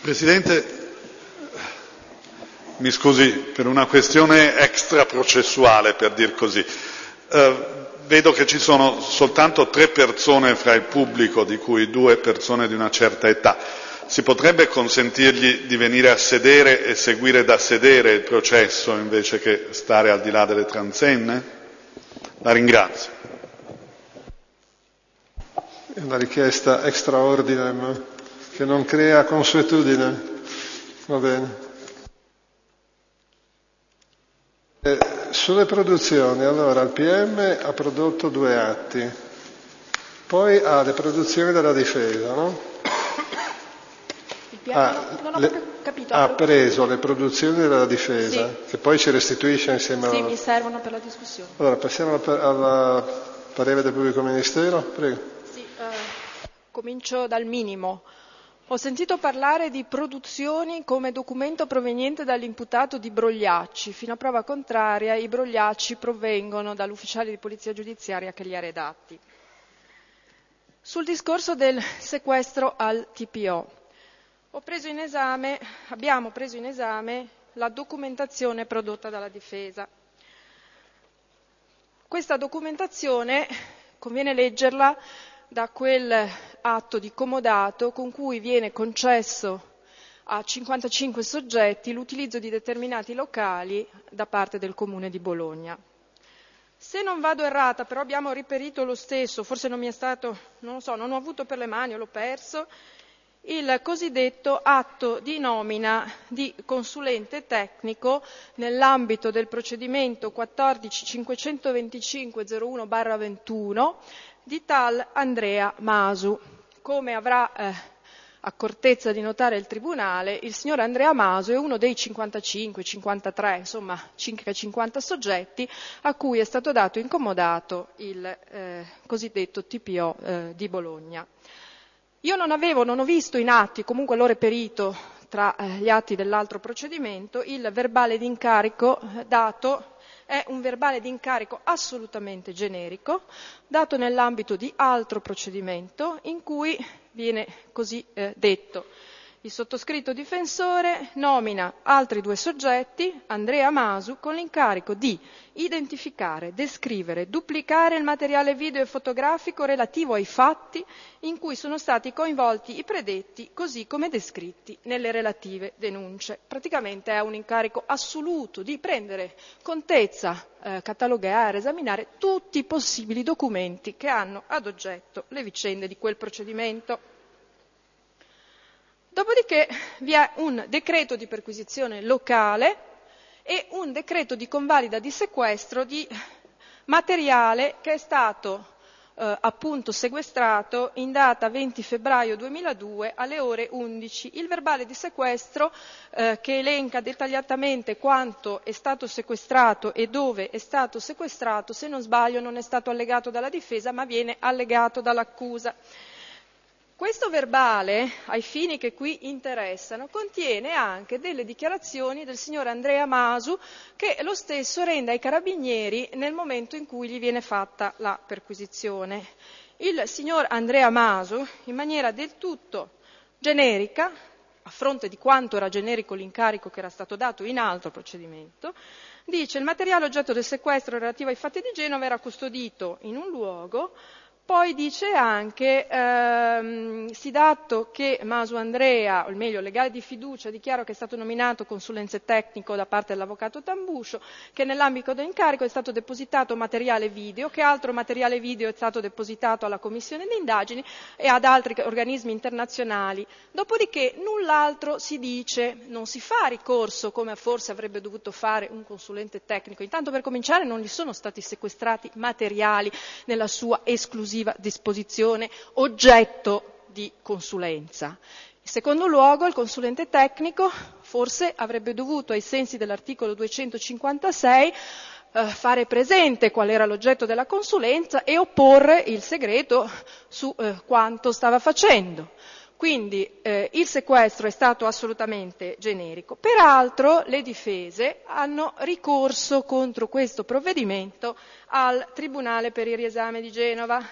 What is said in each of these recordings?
Presidente, mi scusi per una questione extraprocessuale, per dir così. Vedo che ci sono soltanto 3 persone fra il pubblico, di cui 2 persone di una certa età. Si potrebbe consentirgli di venire a sedere e seguire da sedere il processo invece che stare al di là delle transenne? La ringrazio. È una richiesta extraordine, che non crea consuetudine. Va bene. Sulle produzioni, allora, il PM ha prodotto 2 atti, poi ha le produzioni della difesa, no? Il PM non ho capito. Ha preso le produzioni della difesa, sì, che poi ci restituisce insieme Sì, mi servono per la discussione. Allora, passiamo al parere del pubblico ministero, prego. Sì, comincio dal minimo. Ho sentito parlare di produzioni come documento proveniente dall'imputato di brogliacci. Fino a prova contraria, i brogliacci provengono dall'ufficiale di polizia giudiziaria che li ha redatti. Sul discorso del sequestro al TPO, abbiamo preso in esame la documentazione prodotta dalla difesa. Questa documentazione conviene leggerla da quel atto di comodato con cui viene concesso a 55 soggetti l'utilizzo di determinati locali da parte del Comune di Bologna. Se non vado errata, però abbiamo riperito lo stesso, forse non mi è stato, non lo so, non ho avuto per le mani o l'ho perso, il cosiddetto atto di nomina di consulente tecnico nell'ambito del procedimento 14.525.01/21 di tal Andrea Masu. Come avrà accortezza di notare il Tribunale, il signor Andrea Masu è uno dei 55, 53, insomma circa 50 soggetti a cui è stato dato in comodato il cosiddetto TPO di Bologna. Io non ho visto in atti, comunque l'ho reperito tra gli atti dell'altro procedimento, il verbale d'incarico dato. È un verbale d'incarico assolutamente generico, dato nell'ambito di altro procedimento, in cui viene così detto: il sottoscritto difensore nomina altri 2 soggetti, Andrea Masu, con l'incarico di identificare, descrivere, duplicare il materiale video e fotografico relativo ai fatti in cui sono stati coinvolti i predetti, così come descritti nelle relative denunce. Praticamente è un incarico assoluto di prendere contezza, catalogare, esaminare tutti i possibili documenti che hanno ad oggetto le vicende di quel procedimento. Dopodiché vi è un decreto di perquisizione locale e un decreto di convalida di sequestro di materiale che è stato appunto sequestrato in data 20 febbraio 2002 alle ore 11. Il verbale di sequestro che elenca dettagliatamente quanto è stato sequestrato e dove è stato sequestrato, se non sbaglio non è stato allegato dalla difesa ma viene allegato dall'accusa. Questo verbale, ai fini che qui interessano, contiene anche delle dichiarazioni del signor Andrea Masu che lo stesso rende ai carabinieri nel momento in cui gli viene fatta la perquisizione. Il signor Andrea Masu, in maniera del tutto generica, a fronte di quanto era generico l'incarico che era stato dato in altro procedimento, dice: il materiale oggetto del sequestro relativo ai fatti di Genova era custodito in un luogo. Poi dice anche, si dato che Masu Andrea, o meglio legale di fiducia, dichiaro che è stato nominato consulenze tecnico da parte dell'avvocato Tambuscio, che nell'ambito dell'incarico è stato depositato materiale video, che altro materiale video è stato depositato alla commissione di indagini e ad altri organismi internazionali. Dopodiché null'altro si dice, non si fa ricorso come forse avrebbe dovuto fare un consulente tecnico. Intanto, per cominciare, non gli sono stati sequestrati materiali nella sua esclusiva disposizione oggetto di consulenza. In secondo luogo, il consulente tecnico forse avrebbe dovuto, ai sensi dell'articolo 256, fare presente qual era l'oggetto della consulenza e opporre il segreto su quanto stava facendo. Quindi il sequestro è stato assolutamente generico. Peraltro le difese hanno ricorso contro questo provvedimento al Tribunale per il riesame di Genova.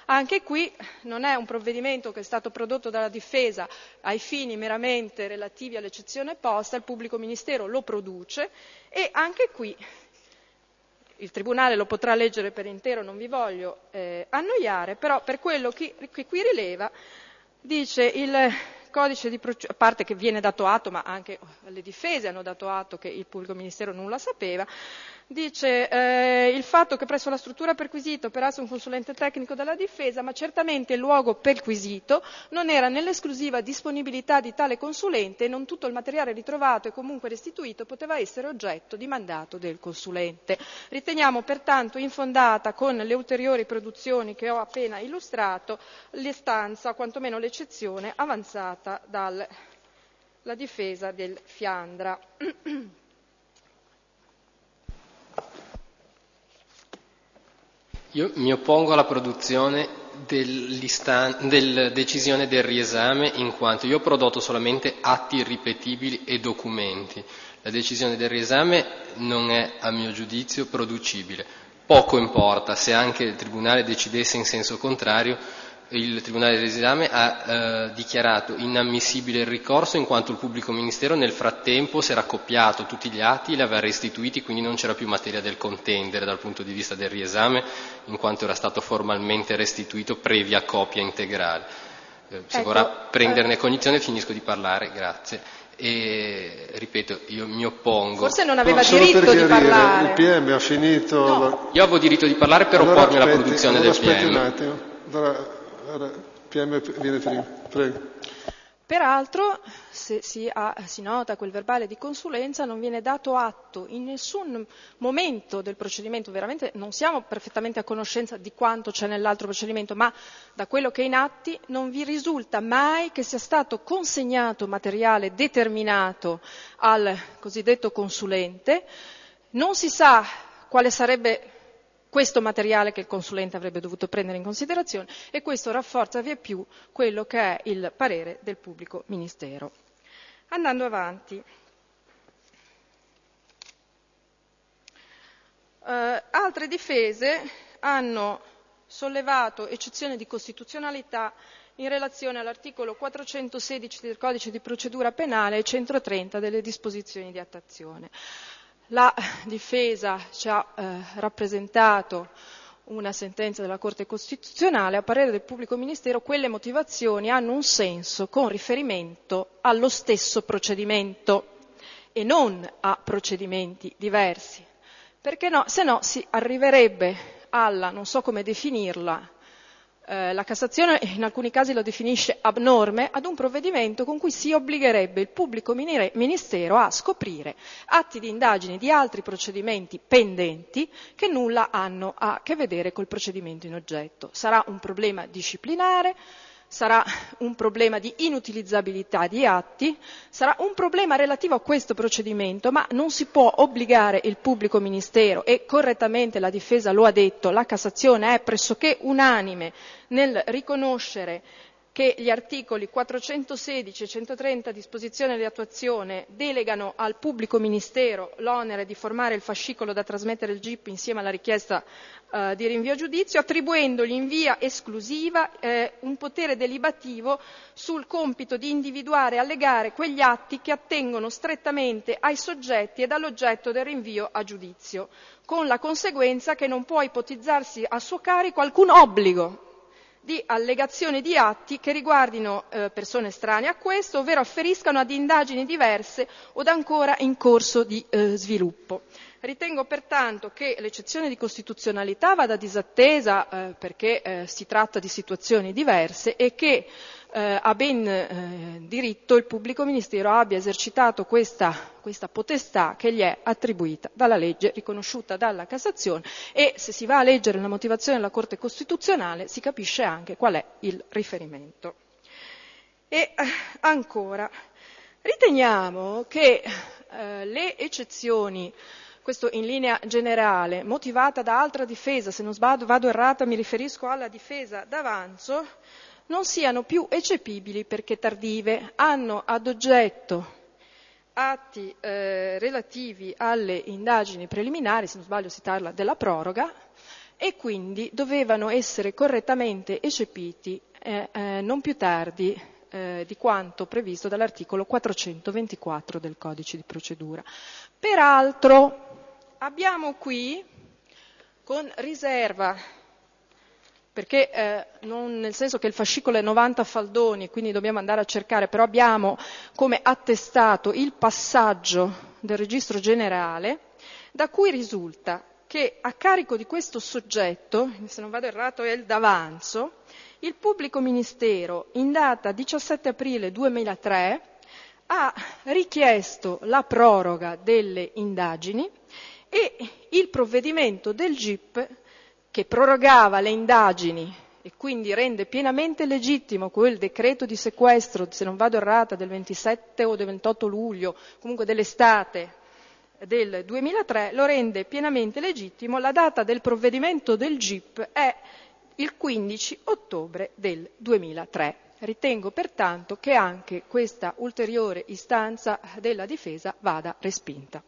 Anche qui non è un provvedimento che è stato prodotto dalla difesa ai fini meramente relativi all'eccezione posta, il pubblico ministero lo produce e anche qui il Tribunale lo potrà leggere per intero, non vi voglio annoiare, però per quello che qui rileva, dice il codice di procedura, a parte che viene dato atto, ma anche le difese hanno dato atto che il pubblico ministero nulla sapeva, dice il fatto che presso la struttura perquisita operasse un consulente tecnico della difesa, ma certamente il luogo perquisito non era nell'esclusiva disponibilità di tale consulente e non tutto il materiale ritrovato e comunque restituito poteva essere oggetto di mandato del consulente. Riteniamo pertanto infondata, con le ulteriori produzioni che ho appena illustrato, l'istanza, quantomeno l'eccezione avanzata dalla difesa del Fiandra. Io mi oppongo alla produzione del decisione del riesame, in quanto io ho prodotto solamente atti irripetibili e documenti. La decisione del riesame non è, a mio giudizio, producibile. Poco importa se anche il Tribunale decidesse in senso contrario. Il Tribunale dell'esame ha dichiarato inammissibile il ricorso in quanto il pubblico ministero nel frattempo si era copiato tutti gli atti e li aveva restituiti, quindi non c'era più materia del contendere dal punto di vista del riesame, in quanto era stato formalmente restituito previa copia integrale. Se vorrà prenderne cognizione finisco di parlare, grazie. E ripeto, io mi oppongo. Forse non aveva diritto di parlare. Il PM ha finito. No. Io avevo diritto di parlare per oppormi alla produzione del PM. Aspetti un attimo. Allora, PM viene prima. Prego. Peraltro, se si nota quel verbale di consulenza, non viene dato atto in nessun momento del procedimento, veramente non siamo perfettamente a conoscenza di quanto c'è nell'altro procedimento, ma da quello che è in atti non vi risulta mai che sia stato consegnato materiale determinato al cosiddetto consulente, non si sa quale sarebbe questo materiale che il consulente avrebbe dovuto prendere in considerazione e questo rafforza vieppiù quello che è il parere del pubblico ministero. Andando avanti. Altre difese hanno sollevato eccezione di costituzionalità in relazione all'articolo 416 del Codice di procedura penale e 130 delle disposizioni di attuazione. La difesa ci ha rappresentato una sentenza della Corte Costituzionale, a parere del pubblico ministero quelle motivazioni hanno un senso con riferimento allo stesso procedimento e non a procedimenti diversi, perché no, se no si arriverebbe alla, non so come definirla, la Cassazione in alcuni casi lo definisce abnorme, ad un provvedimento con cui si obbligherebbe il pubblico ministero a scoprire atti di indagine di altri procedimenti pendenti che nulla hanno a che vedere col procedimento in oggetto. Sarà un problema disciplinare, sarà un problema di inutilizzabilità di atti, sarà un problema relativo a questo procedimento, ma non si può obbligare il pubblico ministero, e correttamente la difesa lo ha detto, la Cassazione è pressoché unanime nel riconoscere che gli articoli 416 e 130 disposizione di attuazione delegano al pubblico ministero l'onere di formare il fascicolo da trasmettere al GIP insieme alla richiesta di rinvio a giudizio, attribuendogli in via esclusiva un potere delibativo sul compito di individuare e allegare quegli atti che attengono strettamente ai soggetti ed all'oggetto del rinvio a giudizio, con la conseguenza che non può ipotizzarsi a suo carico alcun obbligo di allegazione di atti che riguardino persone estranee a questo, ovvero afferiscano ad indagini diverse o ancora in corso di sviluppo. Ritengo pertanto che l'eccezione di costituzionalità vada disattesa perché si tratta di situazioni diverse e che a ben diritto il pubblico ministero abbia esercitato questa potestà che gli è attribuita dalla legge, riconosciuta dalla Cassazione, e se si va a leggere la motivazione della Corte Costituzionale si capisce anche qual è il riferimento. E ancora, riteniamo che le eccezioni, questo in linea generale, motivata da altra difesa, se non vado errata mi riferisco alla difesa d'avanzo, non siano più eccepibili perché tardive, hanno ad oggetto atti relativi alle indagini preliminari, se non sbaglio si parla della proroga, e quindi dovevano essere correttamente eccepiti non più tardi di quanto previsto dall'articolo 424 del Codice di procedura. Peraltro abbiamo qui, con riserva, perché non nel senso che il fascicolo è 90 faldoni, quindi dobbiamo andare a cercare, però abbiamo come attestato il passaggio del registro generale, da cui risulta che a carico di questo soggetto, se non vado errato è il Davanzo, il pubblico ministero in data 17 aprile 2003 ha richiesto la proroga delle indagini e il provvedimento del GIP che prorogava le indagini e quindi rende pienamente legittimo quel decreto di sequestro, se non vado errata, del 27 o del 28 luglio, comunque dell'estate del 2003, lo rende pienamente legittimo. La data del provvedimento del GIP è il 15 ottobre del 2003. Ritengo pertanto che anche questa ulteriore istanza della difesa vada respinta.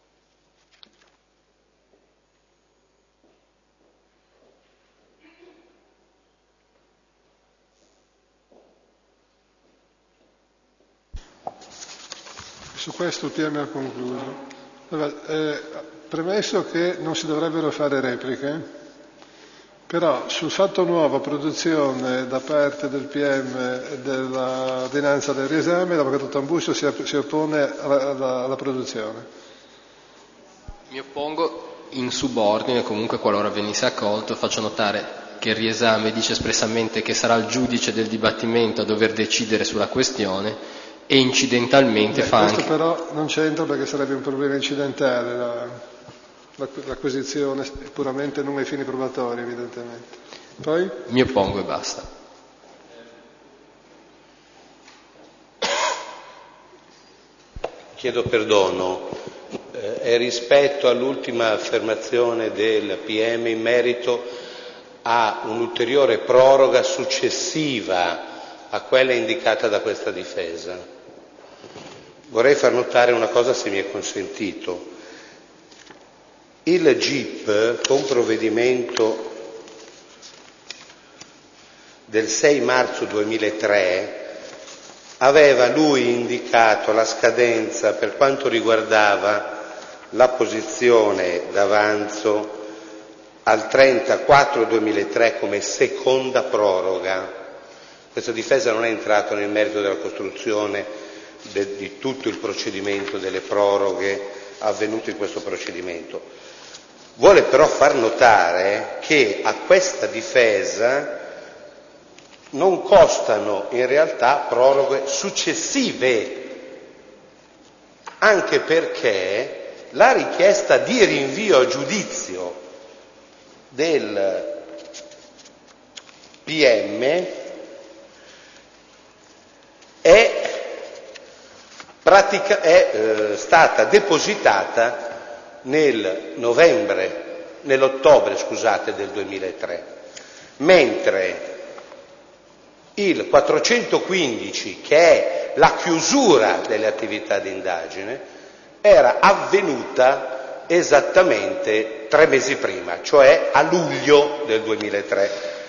Su questo il PM ha concluso. Premesso che non si dovrebbero fare repliche, però sul fatto nuovo, produzione da parte del PM dell'ordinanza del riesame, l'avvocato Tambuccio si oppone alla produzione. Mi oppongo in subordine, comunque qualora venisse accolto, faccio notare che il riesame dice espressamente che sarà il giudice del dibattimento a dover decidere sulla questione e incidentalmente fa questo anche... però non c'entra perché sarebbe un problema incidentale, l'acquisizione puramente non ai fini probatori evidentemente. Poi? Mi oppongo e basta. Chiedo perdono, è rispetto all'ultima affermazione del PM in merito a un'ulteriore proroga successiva a quella indicata da questa difesa. Vorrei far notare una cosa, se mi è consentito. Il GIP, con provvedimento del 6 marzo 2003, aveva lui indicato la scadenza per quanto riguardava la posizione d'avanzo al 30/4/2003 come seconda proroga. Questa difesa non è entrata nel merito della costruzione di tutto il procedimento, delle proroghe avvenute in questo procedimento. Vuole però far notare che a questa difesa non costano in realtà proroghe successive, anche perché la richiesta di rinvio a giudizio del PM è stata depositata nell'ottobre del 2003, mentre il 415, che è la chiusura delle attività di indagine, era avvenuta esattamente 3 mesi prima, cioè a luglio del 2003.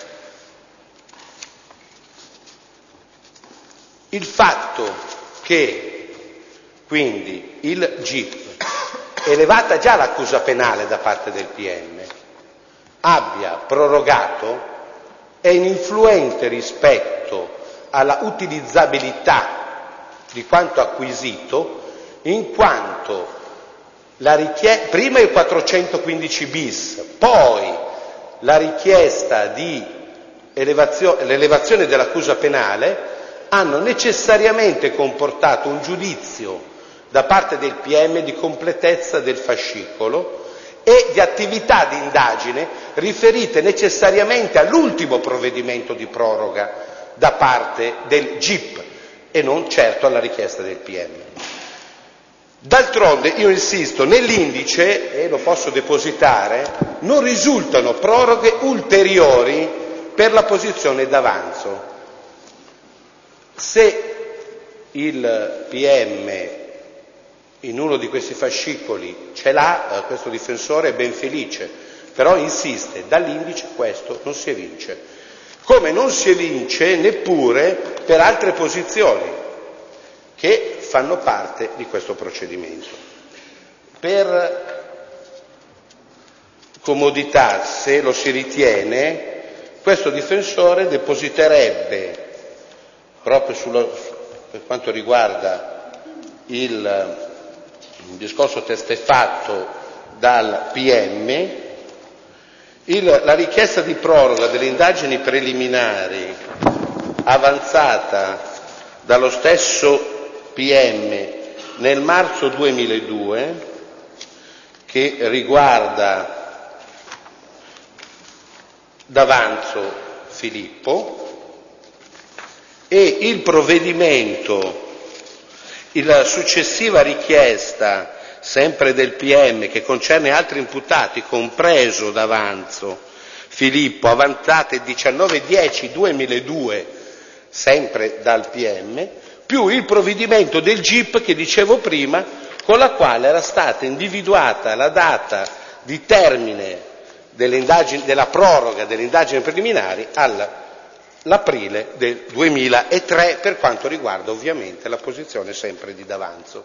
Il fatto che quindi il GIP, elevata già l'accusa penale da parte del PM, abbia prorogato è ininfluente rispetto alla utilizzabilità di quanto acquisito, in quanto prima il 415 bis, poi la richiesta di l'elevazione dell'accusa penale hanno necessariamente comportato un giudizio da parte del PM di completezza del fascicolo e di attività di indagine riferite necessariamente all'ultimo provvedimento di proroga da parte del GIP e non certo alla richiesta del PM. D'altronde, io insisto, nell'indice, e lo posso depositare, non risultano proroghe ulteriori per la posizione d'avanzo. Se il PM in uno di questi fascicoli ce l'ha, questo difensore è ben felice, Però insiste, dall'indice questo non si evince, come non si evince neppure per altre posizioni che fanno parte di questo procedimento. Per comodità, se lo si ritiene, questo difensore depositerebbe, proprio per quanto riguarda il discorso testé fatto dal PM, la richiesta di proroga delle indagini preliminari avanzata dallo stesso PM nel marzo 2002, che riguarda D'Avanzo Filippo, e il provvedimento, la successiva richiesta sempre del PM che concerne altri imputati, compreso D'Avanzo Filippo, avanzate il 19/10/2002, sempre dal PM, più il provvedimento del GIP che dicevo prima, con la quale era stata individuata la data di termine della proroga delle indagini preliminari all'aprile del 2003, per quanto riguarda ovviamente la posizione sempre di D'Avanzo.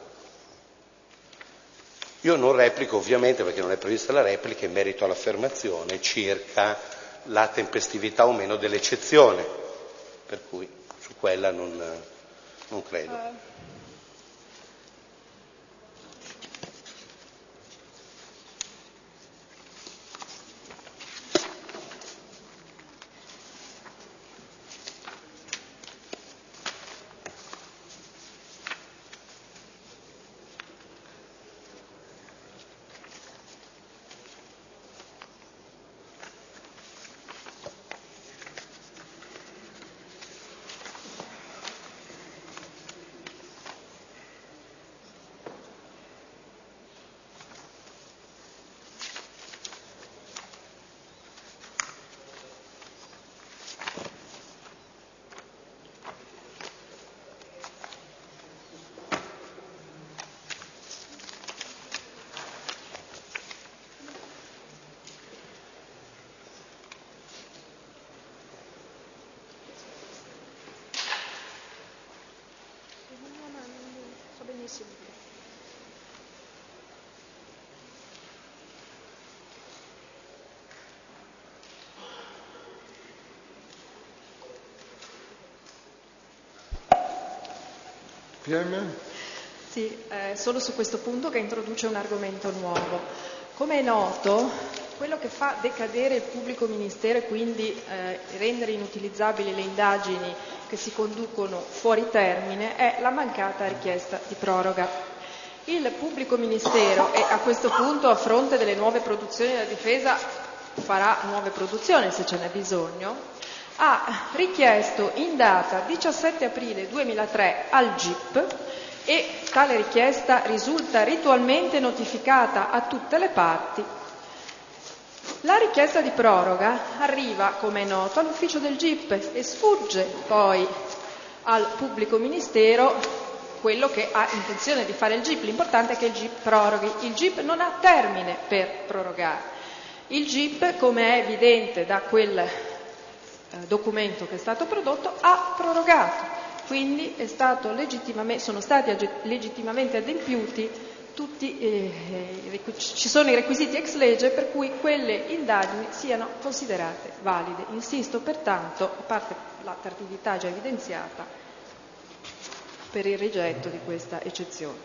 Io non replico ovviamente, perché non è prevista la replica, in merito all'affermazione circa la tempestività o meno dell'eccezione, per cui su quella non credo. PM? Sì, solo su questo punto che introduce un argomento nuovo. Come è noto, quello che fa decadere il pubblico ministero e quindi rendere inutilizzabili le indagini che si conducono fuori termine è la mancata richiesta di proroga. Il pubblico ministero, e a questo punto a fronte delle nuove produzioni della difesa farà nuove produzioni se ce n'è bisogno, ha richiesto in data 17 aprile 2003 al GIP, e tale richiesta risulta ritualmente notificata a tutte le parti. La richiesta di proroga arriva, come è noto, all'ufficio del GIP e sfugge poi al pubblico ministero quello che ha intenzione di fare il GIP. L'importante è che il GIP proroghi. Il GIP non ha termine per prorogare. Il GIP, come è evidente da quel documento che è stato prodotto, ha prorogato, quindi sono stati legittimamente adempiuti tutti, ci sono i requisiti ex legge per cui quelle indagini siano considerate valide. Insisto pertanto, a parte la tardività già evidenziata, per il rigetto di questa eccezione.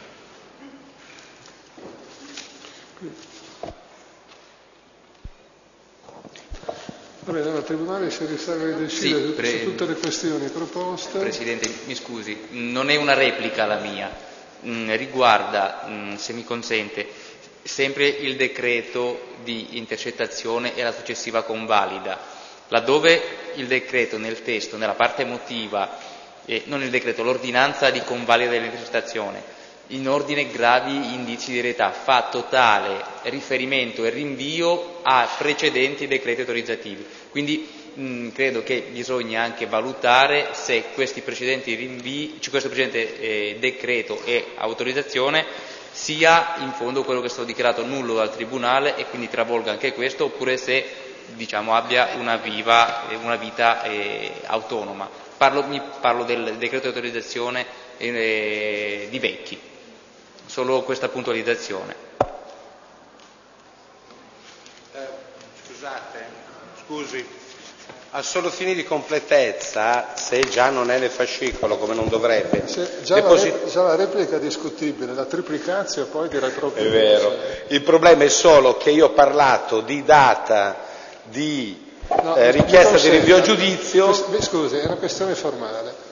Va bene, allora il Tribunale si riserva di decidere su tutte le questioni proposte. Presidente, mi scusi, non è una replica la mia, riguarda, se mi consente, sempre il decreto di intercettazione e la successiva convalida, laddove il decreto nel testo, nella parte emotiva, non il decreto, l'ordinanza di convalida dell'intercettazione, in ordine gravi indizi di reità, fa totale riferimento e rinvio a precedenti decreti autorizzativi. Quindi credo che bisogna anche valutare se questo precedente decreto e autorizzazione sia in fondo quello che è stato dichiarato nullo dal Tribunale e quindi travolga anche questo, oppure se abbia una vita autonoma. Parlo del decreto di autorizzazione di Vecchi, solo questa puntualizzazione. Scusi, a solo fini di completezza, se già non è nel fascicolo come non dovrebbe, già la replica è discutibile, la triplicazio poi direi proprio. È vero, il problema è solo che io ho parlato di data di richiesta di rinvio a giudizio. Scusi, è una questione formale.